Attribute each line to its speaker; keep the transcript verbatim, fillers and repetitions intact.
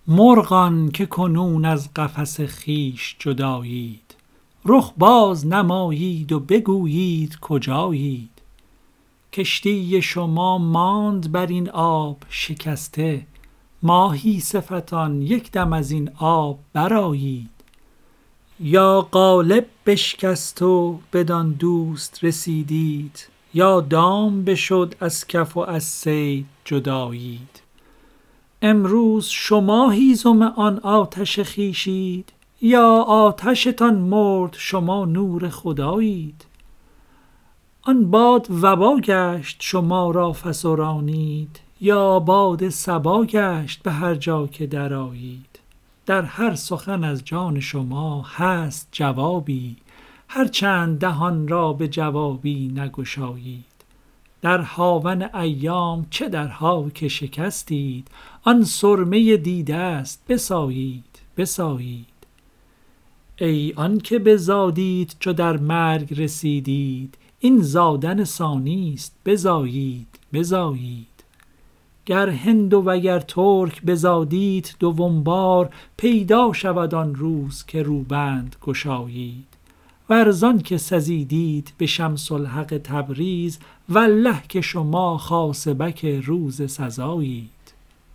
Speaker 1: مرغان که کنون از قفس خویش جدایید، رخ باز نمایید و بگویید کجایید. کشتی شما ماند بر این آب شکسته، ماهی صفتان یک دم از این آب برآیید. یا قالب بشکست و بدان دوست رسیدید، یا دام بشد از کف و از صید جدایید. امروز شما هیزم آن آتش خویشید، یا آتشتان مرد شما نور خدایید. آن باد وبا گشت شما را فسرانید، یا باد صبا گشت به هر جا که درآیید. در هر سخن از جان شما هست جوابی، هر چند دهان را به جوابی نگشایید. در هاون ایام چه درها که شکستید، آن سرمه دیده است بسایید بسایید. ای آن که بزادید چو در مرگ رسیدید، این زادن ثانی است بزایید بزایید. گر هند و وگر ترک بزادید دوم بار، پیدا شود آن روز که روبند گشایید. ور زان که سزیدید به شمس الحق تبریز، والله که شما خاصبک روز سزایید.